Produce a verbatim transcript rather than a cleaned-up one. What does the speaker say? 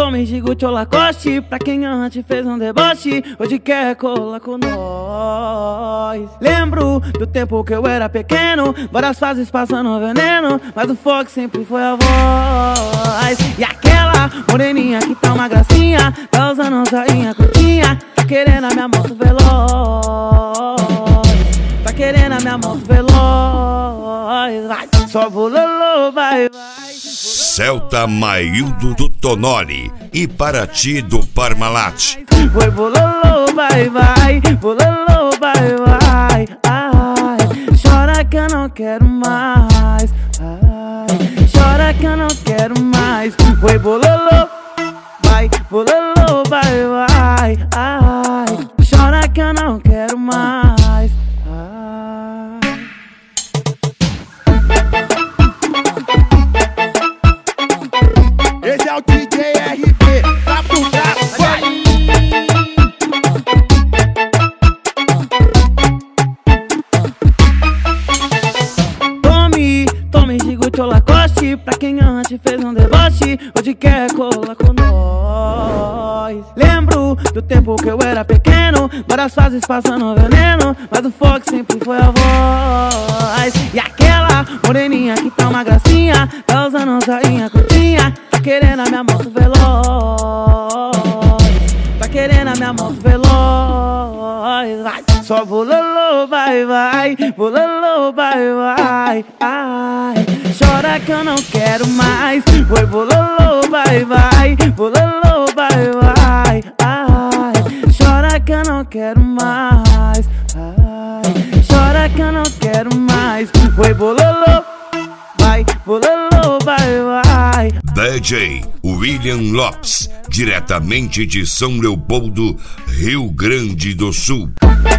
tome Gigucci ou Lacoste. Pra quem antes fez um deboche, hoje quer colar com nós. Lembro do tempo que eu era pequeno, várias fases passando veneno, mas o foco sempre foi a voz. E aquela moreninha que tá uma gracinha, tá usando sainha curtinha, tá querendo a minha moto veloz, tá querendo a minha moto veloz. Vai, só bololô, vai, vai. Celta Maildo do Tonoli e Paraty do Parmalat. Foi bololô, vai, vai, bololô, vai, vai. Ai, chora que eu não quero mais. Ai, chora que eu não quero mais. Foi bololô, vai, bololô, vai, vai. Ai, chora que eu não quero mais. Ai. Esse é o D J R B, tá por trás, vai! Tome, tome Gigucci ou Lacoste. Pra quem antes fez um deboche, hoje quer colar com nós. Lembro do tempo que eu era pequeno, várias fases passando veneno, mas o foco sempre foi a voz. E aquela moreninha que tá uma gracinha, tá usando sainha curtinha, tá querendo a minha moto veloz, tá querendo a minha moto veloz. Vai, só bololô, vai, vai, bololô, vai, vai. Ai, chora que eu não quero mais. Foi bololô, vai, vai, bololô, vai, vai. Ai, chora que eu não quero mais. Ai, chora que eu não quero mais. Foi bololô, vai, bololô, vai, vai. D J William Lopes, diretamente de São Leopoldo, Rio Grande do Sul.